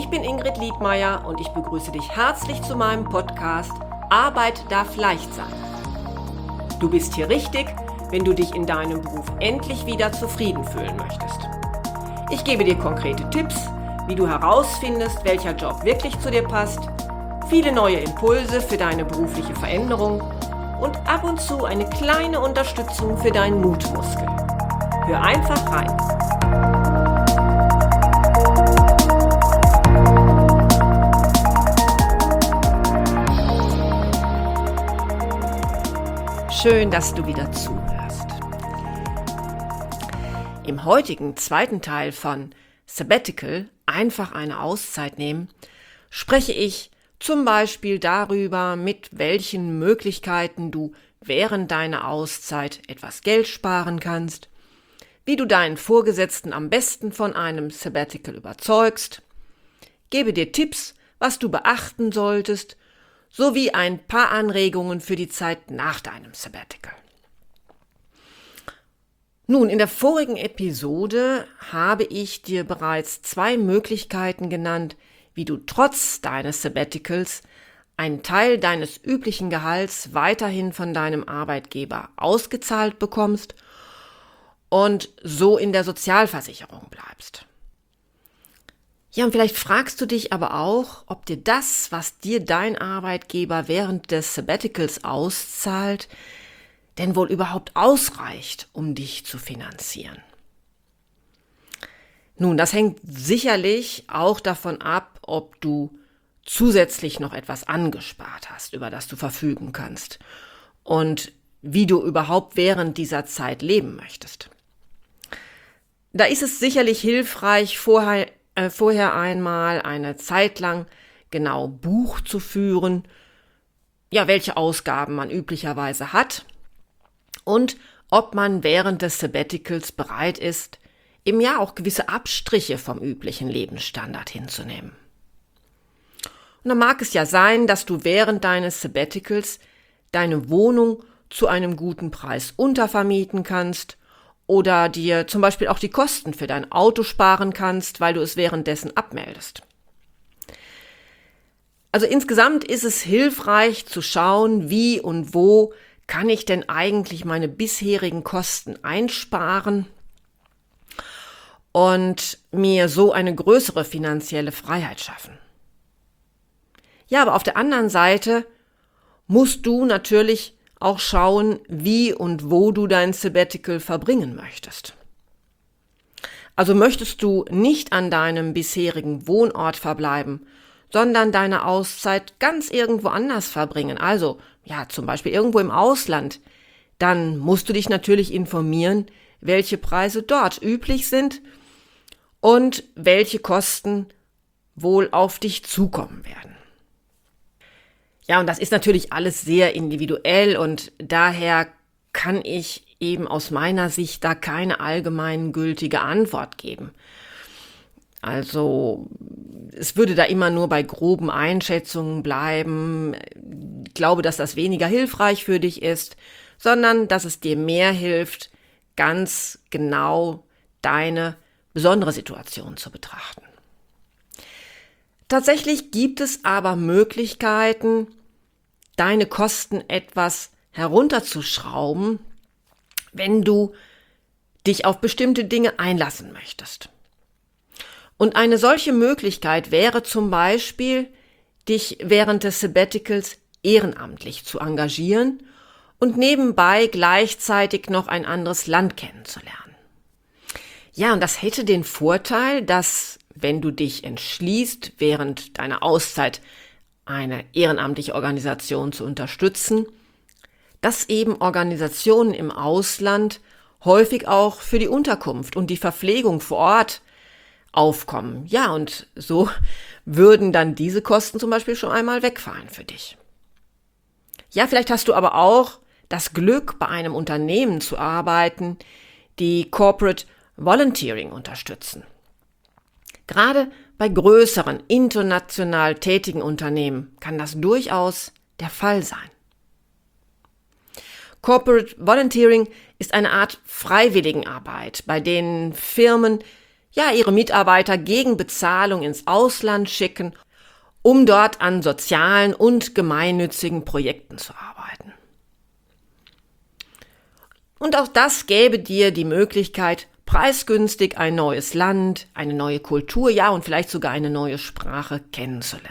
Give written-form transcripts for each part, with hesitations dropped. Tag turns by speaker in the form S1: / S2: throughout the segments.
S1: Ich bin Ingrid Liedmeier und ich begrüße dich herzlich zu meinem Podcast Arbeit darf leicht sein. Du bist hier richtig, wenn du dich in deinem Beruf endlich wieder zufrieden fühlen möchtest. Ich gebe dir konkrete Tipps, wie du herausfindest, welcher Job wirklich zu dir passt, viele neue Impulse für deine berufliche Veränderung und ab und zu eine kleine Unterstützung für deinen Mutmuskel. Hör einfach rein. Schön, dass du wieder zuhörst. Im heutigen zweiten Teil von Sabbatical, einfach eine Auszeit nehmen, spreche ich zum Beispiel darüber, mit welchen Möglichkeiten du während deiner Auszeit etwas Geld sparen kannst, wie du deinen Vorgesetzten am besten von einem Sabbatical überzeugst, gebe dir Tipps, was du beachten solltest, sowie ein paar Anregungen für die Zeit nach deinem Sabbatical. Nun, in der vorigen Episode habe ich dir bereits 2 Möglichkeiten genannt, wie du trotz deines Sabbaticals einen Teil deines üblichen Gehalts weiterhin von deinem Arbeitgeber ausgezahlt bekommst und so in der Sozialversicherung bleibst. Ja, und vielleicht fragst du dich aber auch, ob dir das, was dir dein Arbeitgeber während des Sabbaticals auszahlt, denn wohl überhaupt ausreicht, um dich zu finanzieren. Nun, das hängt sicherlich auch davon ab, ob du zusätzlich noch etwas angespart hast, über das du verfügen kannst und wie du überhaupt während dieser Zeit leben möchtest. Da ist es sicherlich hilfreich, vorher einmal eine Zeit lang genau Buch zu führen, ja, welche Ausgaben man üblicherweise hat und ob man während des Sabbaticals bereit ist, eben ja auch gewisse Abstriche vom üblichen Lebensstandard hinzunehmen. Und dann mag es ja sein, dass du während deines Sabbaticals deine Wohnung zu einem guten Preis untervermieten kannst oder dir zum Beispiel auch die Kosten für dein Auto sparen kannst, weil du es währenddessen abmeldest. Also insgesamt ist es hilfreich zu schauen, wie und wo kann ich denn eigentlich meine bisherigen Kosten einsparen und mir so eine größere finanzielle Freiheit schaffen. Ja, aber auf der anderen Seite musst du natürlich auch schauen, wie und wo du dein Sabbatical verbringen möchtest. Also möchtest du nicht an deinem bisherigen Wohnort verbleiben, sondern deine Auszeit ganz irgendwo anders verbringen, also ja, zum Beispiel irgendwo im Ausland, dann musst du dich natürlich informieren, welche Preise dort üblich sind und welche Kosten wohl auf dich zukommen werden. Ja, und das ist natürlich alles sehr individuell und daher kann ich eben aus meiner Sicht da keine allgemein gültige Antwort geben. Also es würde da immer nur bei groben Einschätzungen bleiben. Ich glaube, dass das weniger hilfreich für dich ist, sondern dass es dir mehr hilft, ganz genau deine besondere Situation zu betrachten. Tatsächlich gibt es aber Möglichkeiten, deine Kosten etwas herunterzuschrauben, wenn du dich auf bestimmte Dinge einlassen möchtest. Und eine solche Möglichkeit wäre zum Beispiel, dich während des Sabbaticals ehrenamtlich zu engagieren und nebenbei gleichzeitig noch ein anderes Land kennenzulernen. Ja, und das hätte den Vorteil, dass, wenn du dich entschließt, während deiner Auszeit eine ehrenamtliche Organisation zu unterstützen, dass eben Organisationen im Ausland häufig auch für die Unterkunft und die Verpflegung vor Ort aufkommen. Ja, und so würden dann diese Kosten zum Beispiel schon einmal wegfallen für dich. Ja, vielleicht hast du aber auch das Glück, bei einem Unternehmen zu arbeiten, die Corporate Volunteering unterstützen. Gerade bei größeren, international tätigen Unternehmen kann das durchaus der Fall sein. Corporate Volunteering ist eine Art Freiwilligenarbeit, bei denen Firmen ihre Mitarbeiter gegen Bezahlung ins Ausland schicken, um dort an sozialen und gemeinnützigen Projekten zu arbeiten. Und auch das gäbe dir die Möglichkeit, preisgünstig ein neues Land, eine neue Kultur, und vielleicht sogar eine neue Sprache kennenzulernen.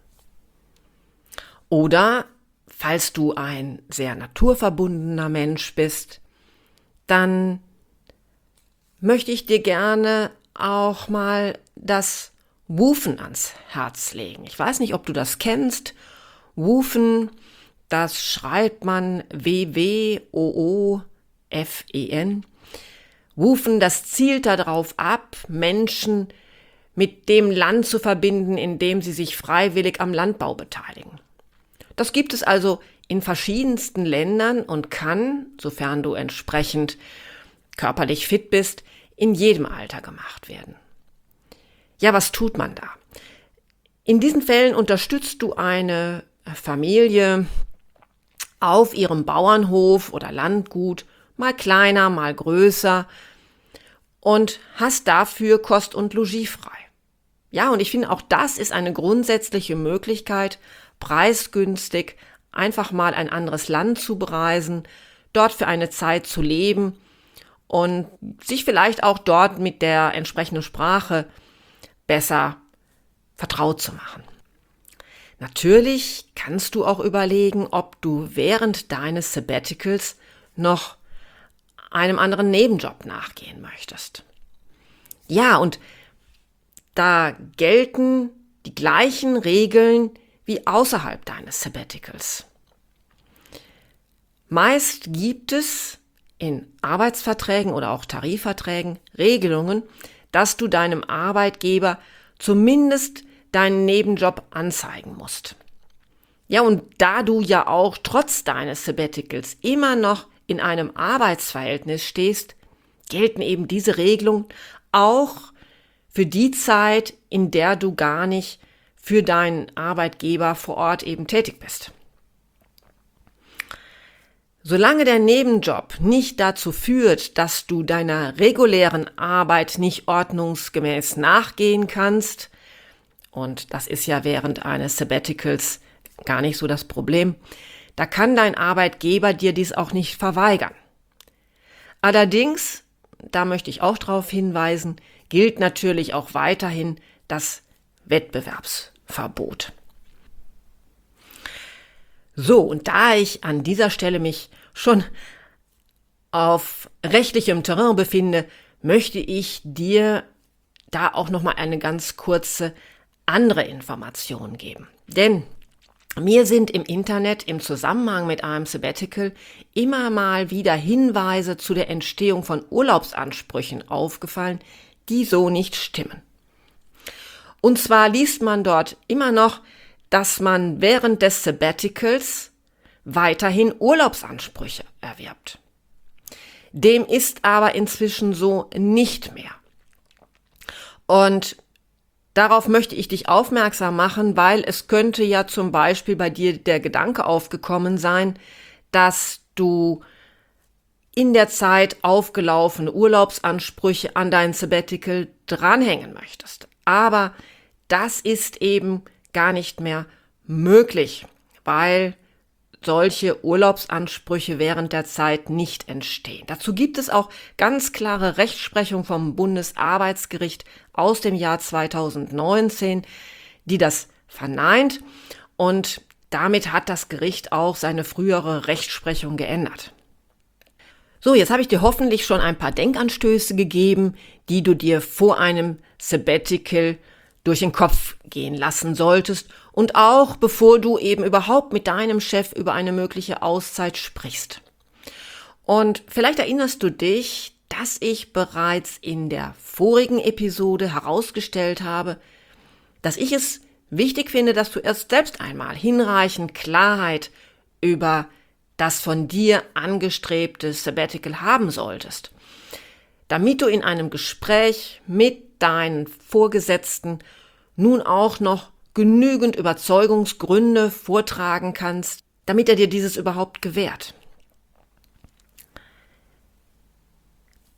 S1: Oder, falls du ein sehr naturverbundener Mensch bist, dann möchte ich dir gerne auch mal das Woofen ans Herz legen. Ich weiß nicht, ob du das kennst. Woofen, das schreibt man W-W-O-O-F-E-N. Woofen, das zielt darauf ab, Menschen mit dem Land zu verbinden, in dem sie sich freiwillig am Landbau beteiligen. Das gibt es also in verschiedensten Ländern und kann, sofern du entsprechend körperlich fit bist, in jedem Alter gemacht werden. Ja, was tut man da? In diesen Fällen unterstützt du eine Familie auf ihrem Bauernhof oder Landgut, mal kleiner, mal größer, und hast dafür Kost und Logis frei. Ja, und ich finde, auch das ist eine grundsätzliche Möglichkeit, preisgünstig einfach mal ein anderes Land zu bereisen, dort für eine Zeit zu leben und sich vielleicht auch dort mit der entsprechenden Sprache besser vertraut zu machen. Natürlich kannst du auch überlegen, ob du während deines Sabbaticals noch einem anderen Nebenjob nachgehen möchtest. Ja, und da gelten die gleichen Regeln wie außerhalb deines Sabbaticals. Meist gibt es in Arbeitsverträgen oder auch Tarifverträgen Regelungen, dass du deinem Arbeitgeber zumindest deinen Nebenjob anzeigen musst. Ja, und da du ja auch trotz deines Sabbaticals immer noch in einem Arbeitsverhältnis stehst, gelten eben diese Regelungen auch für die Zeit, in der du gar nicht für deinen Arbeitgeber vor Ort eben tätig bist. Solange der Nebenjob nicht dazu führt, dass du deiner regulären Arbeit nicht ordnungsgemäß nachgehen kannst, und das ist ja während eines Sabbaticals gar nicht so das Problem, da kann dein Arbeitgeber dir dies auch nicht verweigern. Allerdings, da möchte ich auch darauf hinweisen, gilt natürlich auch weiterhin das Wettbewerbsverbot. So, und da ich an dieser Stelle mich schon auf rechtlichem Terrain befinde, möchte ich dir da auch nochmal eine ganz kurze andere Information geben. Denn mir sind im Internet im Zusammenhang mit einem Sabbatical immer mal wieder Hinweise zu der Entstehung von Urlaubsansprüchen aufgefallen, die so nicht stimmen. Und zwar liest man dort immer noch, dass man während des Sabbaticals weiterhin Urlaubsansprüche erwirbt. Dem ist aber inzwischen so nicht mehr. Und darauf möchte ich dich aufmerksam machen, weil es könnte ja zum Beispiel bei dir der Gedanke aufgekommen sein, dass du in der Zeit aufgelaufene Urlaubsansprüche an dein Sabbatical dranhängen möchtest. Aber das ist eben gar nicht mehr möglich, weil solche Urlaubsansprüche während der Zeit nicht entstehen. Dazu gibt es auch ganz klare Rechtsprechung vom Bundesarbeitsgericht aus dem Jahr 2019, die das verneint, und damit hat das Gericht auch seine frühere Rechtsprechung geändert. So, jetzt habe ich dir hoffentlich schon ein paar Denkanstöße gegeben, die du dir vor einem Sabbatical durch den Kopf gehen lassen solltest und auch bevor du eben überhaupt mit deinem Chef über eine mögliche Auszeit sprichst. Und vielleicht erinnerst du dich, dass ich bereits in der vorigen Episode herausgestellt habe, dass ich es wichtig finde, dass du erst selbst einmal hinreichend Klarheit über das von dir angestrebte Sabbatical haben solltest, damit du in einem Gespräch mit deinen Vorgesetzten nun auch noch genügend Überzeugungsgründe vortragen kannst, damit er dir dieses überhaupt gewährt. Ich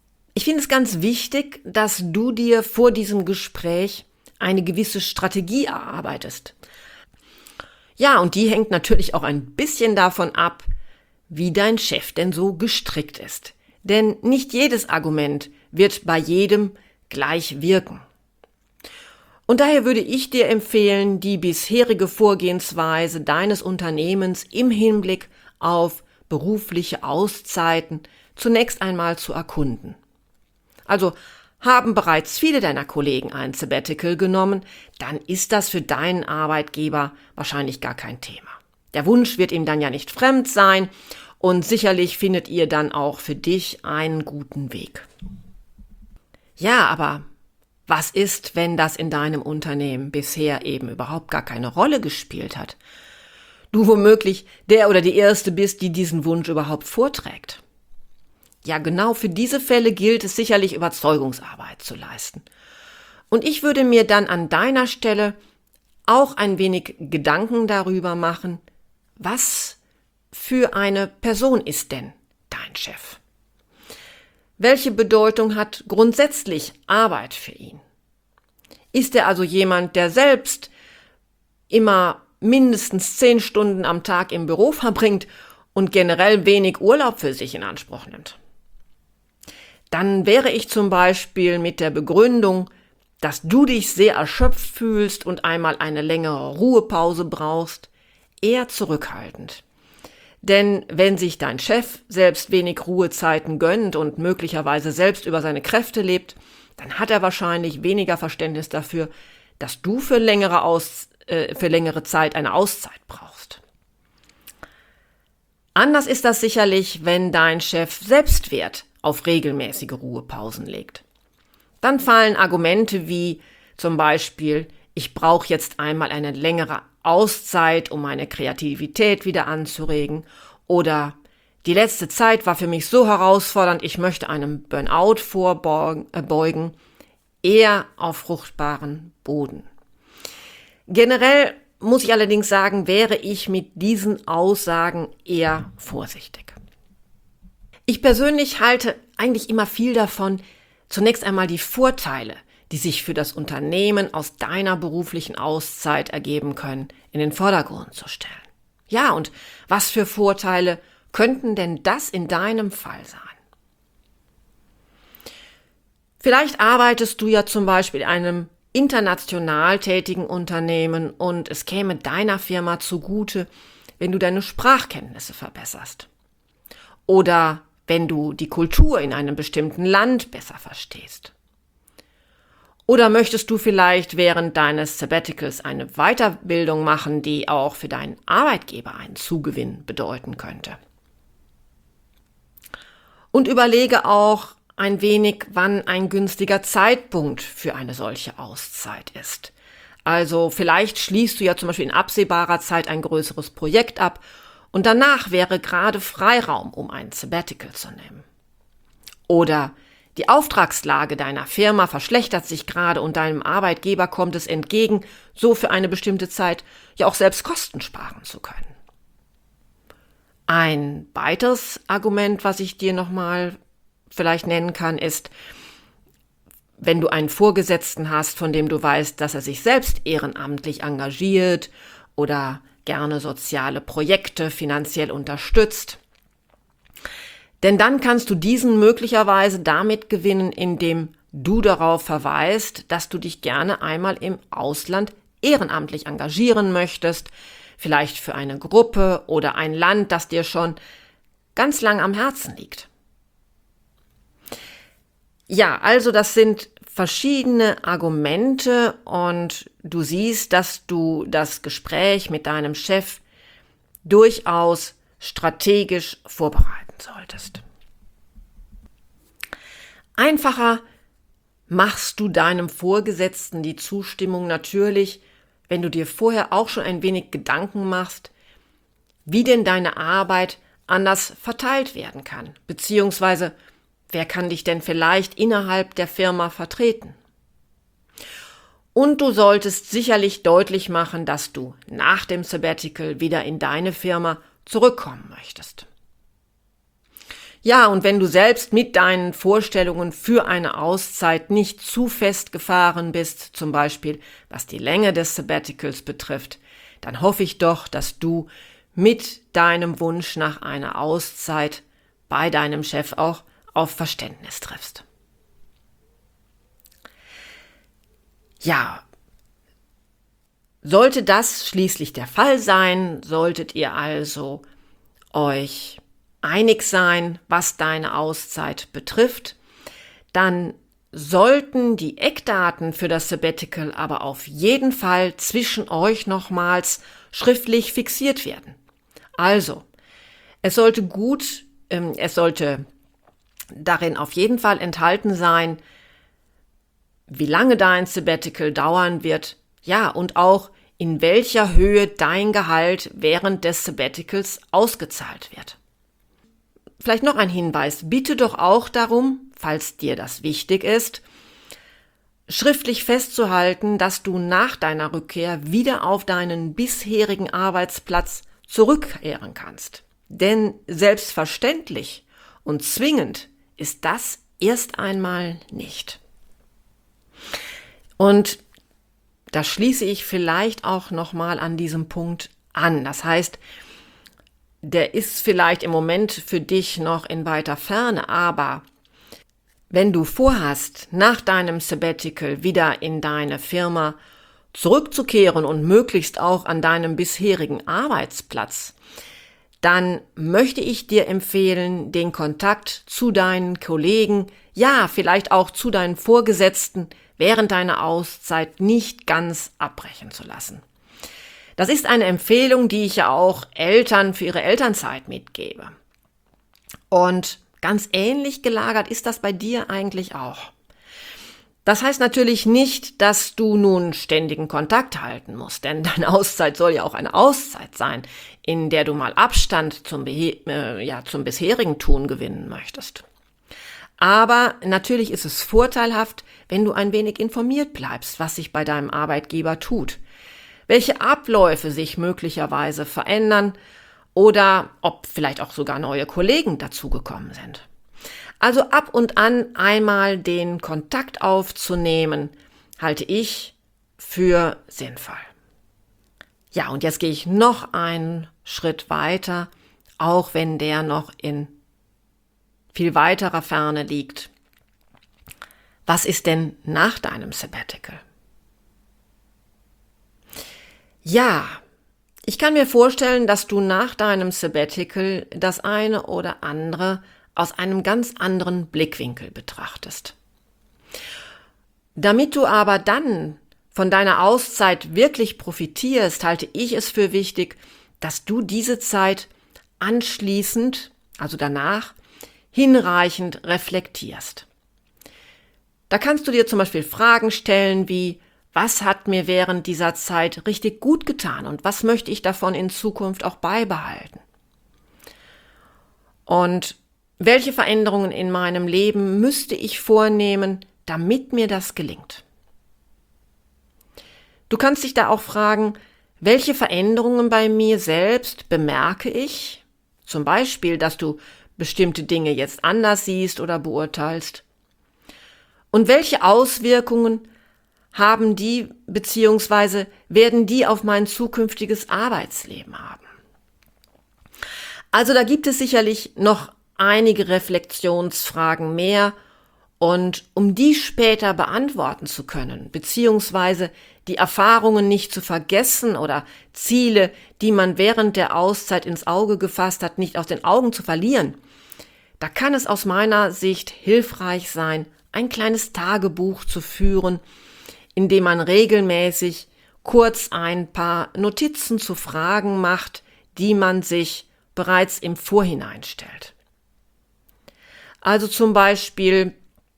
S1: finde es ganz wichtig, dass du dir vor diesem Gespräch eine gewisse Strategie erarbeitest. Ja, und die hängt natürlich auch ein bisschen davon ab, wie dein Chef denn so gestrickt ist. Denn nicht jedes Argument wird bei jedem gleich wirken. Und daher würde ich dir empfehlen, die bisherige Vorgehensweise deines Unternehmens im Hinblick auf berufliche Auszeiten zunächst einmal zu erkunden. Also haben bereits viele deiner Kollegen ein Sabbatical genommen, dann ist das für deinen Arbeitgeber wahrscheinlich gar kein Thema. Der Wunsch wird ihm dann ja nicht fremd sein und sicherlich findet ihr dann auch für dich einen guten Weg. Ja, aber was ist, wenn das in deinem Unternehmen bisher eben überhaupt gar keine Rolle gespielt hat? Du womöglich der oder die Erste bist, die diesen Wunsch überhaupt vorträgt. Ja, genau für diese Fälle gilt es sicherlich, Überzeugungsarbeit zu leisten. Und ich würde mir dann an deiner Stelle auch ein wenig Gedanken darüber machen, was für eine Person ist denn dein Chef? Welche Bedeutung hat grundsätzlich Arbeit für ihn? Ist er also jemand, der selbst immer mindestens 10 Stunden am Tag im Büro verbringt und generell wenig Urlaub für sich in Anspruch nimmt? Dann wäre ich zum Beispiel mit der Begründung, dass du dich sehr erschöpft fühlst und einmal eine längere Ruhepause brauchst, eher zurückhaltend. Denn wenn sich dein Chef selbst wenig Ruhezeiten gönnt und möglicherweise selbst über seine Kräfte lebt, dann hat er wahrscheinlich weniger Verständnis dafür, dass du für längere Zeit eine Auszeit brauchst. Anders ist das sicherlich, wenn dein Chef selbst Wert auf regelmäßige Ruhepausen legt. Dann fallen Argumente wie zum Beispiel, ich brauche jetzt einmal eine längere Auszeit, um meine Kreativität wieder anzuregen, oder die letzte Zeit war für mich so herausfordernd, ich möchte einem Burnout vorbeugen, eher auf fruchtbaren Boden. Generell muss ich allerdings sagen, wäre ich mit diesen Aussagen eher vorsichtig. Ich persönlich halte eigentlich immer viel davon, zunächst einmal die Vorteile, die sich für das Unternehmen aus deiner beruflichen Auszeit ergeben können, in den Vordergrund zu stellen. Ja, und was für Vorteile könnten denn das in deinem Fall sein? Vielleicht arbeitest du ja zum Beispiel in einem international tätigen Unternehmen und es käme deiner Firma zugute, wenn du deine Sprachkenntnisse verbesserst. Oder wenn du die Kultur in einem bestimmten Land besser verstehst. Oder möchtest du vielleicht während deines Sabbaticals eine Weiterbildung machen, die auch für deinen Arbeitgeber einen Zugewinn bedeuten könnte? Und überlege auch ein wenig, wann ein günstiger Zeitpunkt für eine solche Auszeit ist. Also vielleicht schließt du ja zum Beispiel in absehbarer Zeit ein größeres Projekt ab und danach wäre gerade Freiraum, um ein Sabbatical zu nehmen. Oder die Auftragslage deiner Firma verschlechtert sich gerade und deinem Arbeitgeber kommt es entgegen, so für eine bestimmte Zeit ja auch selbst Kosten sparen zu können. Ein weiteres Argument, was ich dir nochmal vielleicht nennen kann, ist, wenn du einen Vorgesetzten hast, von dem du weißt, dass er sich selbst ehrenamtlich engagiert oder gerne soziale Projekte finanziell unterstützt. Denn dann kannst du diesen möglicherweise damit gewinnen, indem du darauf verweist, dass du dich gerne einmal im Ausland ehrenamtlich engagieren möchtest, vielleicht für eine Gruppe oder ein Land, das dir schon ganz lang am Herzen liegt. Ja, also das sind verschiedene Argumente und du siehst, dass du das Gespräch mit deinem Chef durchaus strategisch vorbereiten solltest. Einfacher machst du deinem Vorgesetzten die Zustimmung natürlich, wenn du dir vorher auch schon ein wenig Gedanken machst, wie denn deine Arbeit anders verteilt werden kann, beziehungsweise wer kann dich denn vielleicht innerhalb der Firma vertreten? Und du solltest sicherlich deutlich machen, dass du nach dem Sabbatical wieder in deine Firma zurückkommen möchtest. Ja, und wenn du selbst mit deinen Vorstellungen für eine Auszeit nicht zu festgefahren bist, zum Beispiel was die Länge des Sabbaticals betrifft, dann hoffe ich doch, dass du mit deinem Wunsch nach einer Auszeit bei deinem Chef auch auf Verständnis triffst. Ja, sollte das schließlich der Fall sein, solltet ihr also euch einig sein, was deine Auszeit betrifft, dann sollten die Eckdaten für das Sabbatical aber auf jeden Fall zwischen euch nochmals schriftlich fixiert werden. Also, es sollte darin auf jeden Fall enthalten sein, wie lange dein Sabbatical dauern wird, ja, und auch in welcher Höhe dein Gehalt während des Sabbaticals ausgezahlt wird. Vielleicht noch ein Hinweis, bitte doch auch darum, falls dir das wichtig ist, schriftlich festzuhalten, dass du nach deiner Rückkehr wieder auf deinen bisherigen Arbeitsplatz zurückkehren kannst. Denn selbstverständlich und zwingend ist das erst einmal nicht. Und da schließe ich vielleicht auch nochmal an diesem Punkt an. Das heißt, der ist vielleicht im Moment für dich noch in weiter Ferne, aber wenn du vorhast, nach deinem Sabbatical wieder in deine Firma zurückzukehren und möglichst auch an deinem bisherigen Arbeitsplatz, dann möchte ich dir empfehlen, den Kontakt zu deinen Kollegen, ja, vielleicht auch zu deinen Vorgesetzten während deiner Auszeit nicht ganz abbrechen zu lassen. Das ist eine Empfehlung, die ich ja auch Eltern für ihre Elternzeit mitgebe. Und ganz ähnlich gelagert ist das bei dir eigentlich auch. Das heißt natürlich nicht, dass du nun ständigen Kontakt halten musst, denn deine Auszeit soll ja auch eine Auszeit sein, in der du mal Abstand zum bisherigen Tun gewinnen möchtest. Aber natürlich ist es vorteilhaft, wenn du ein wenig informiert bleibst, was sich bei deinem Arbeitgeber tut, welche Abläufe sich möglicherweise verändern oder ob vielleicht auch sogar neue Kollegen dazugekommen sind. Also ab und an einmal den Kontakt aufzunehmen, halte ich für sinnvoll. Ja, und jetzt gehe ich noch einen Schritt weiter, auch wenn der noch in viel weiterer Ferne liegt. Was ist denn nach deinem Sabbatical? Ja, ich kann mir vorstellen, dass du nach deinem Sabbatical das eine oder andere aus einem ganz anderen Blickwinkel betrachtest. Damit du aber dann von deiner Auszeit wirklich profitierst, halte ich es für wichtig, dass du diese Zeit anschließend, also danach, hinreichend reflektierst. Da kannst du dir zum Beispiel Fragen stellen wie: Was hat mir während dieser Zeit richtig gut getan und was möchte ich davon in Zukunft auch beibehalten? Und welche Veränderungen in meinem Leben müsste ich vornehmen, damit mir das gelingt? Du kannst dich da auch fragen, welche Veränderungen bei mir selbst bemerke ich? Zum Beispiel, dass du bestimmte Dinge jetzt anders siehst oder beurteilst. Und welche Auswirkungen haben die bzw. werden die auf mein zukünftiges Arbeitsleben haben? Also da gibt es sicherlich noch einige Reflexionsfragen mehr, und um die später beantworten zu können, beziehungsweise die Erfahrungen nicht zu vergessen oder Ziele, die man während der Auszeit ins Auge gefasst hat, nicht aus den Augen zu verlieren, da kann es aus meiner Sicht hilfreich sein, ein kleines Tagebuch zu führen, in dem man regelmäßig kurz ein paar Notizen zu Fragen macht, die man sich bereits im Vorhinein stellt. Also zum Beispiel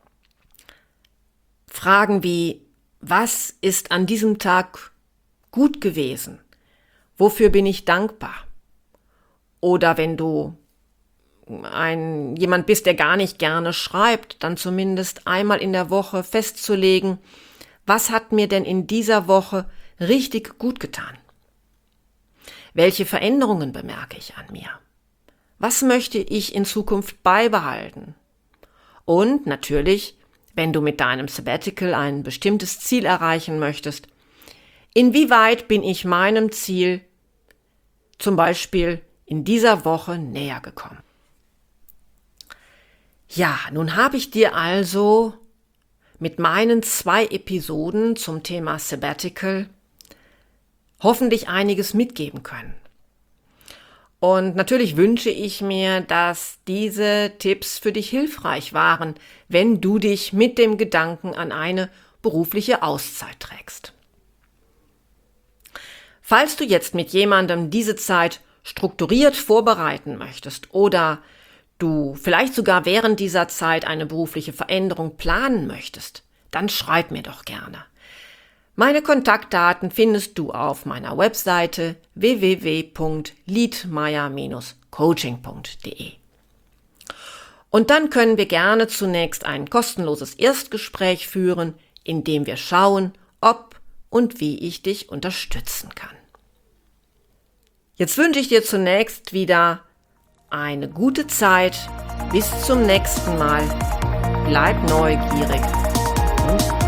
S1: Fragen wie: Was ist an diesem Tag gut gewesen? Wofür bin ich dankbar? Oder wenn du jemand bist, der gar nicht gerne schreibt, dann zumindest einmal in der Woche festzulegen: Was hat mir denn in dieser Woche richtig gut getan? Welche Veränderungen bemerke ich an mir? Was möchte ich in Zukunft beibehalten? Und natürlich, wenn du mit deinem Sabbatical ein bestimmtes Ziel erreichen möchtest, inwieweit bin ich meinem Ziel zum Beispiel in dieser Woche näher gekommen? Ja, nun habe ich dir also mit meinen 2 Episoden zum Thema Sabbatical hoffentlich einiges mitgeben können. Und natürlich wünsche ich mir, dass diese Tipps für dich hilfreich waren, wenn du dich mit dem Gedanken an eine berufliche Auszeit trägst. Falls du jetzt mit jemandem diese Zeit strukturiert vorbereiten möchtest oder du vielleicht sogar während dieser Zeit eine berufliche Veränderung planen möchtest, dann schreib mir doch gerne. Meine Kontaktdaten findest du auf meiner Webseite www.liedmeier-coaching.de. Und dann können wir gerne zunächst ein kostenloses Erstgespräch führen, in dem wir schauen, ob und wie ich dich unterstützen kann. Jetzt wünsche ich dir zunächst wieder eine gute Zeit. Bis zum nächsten Mal. Bleib neugierig und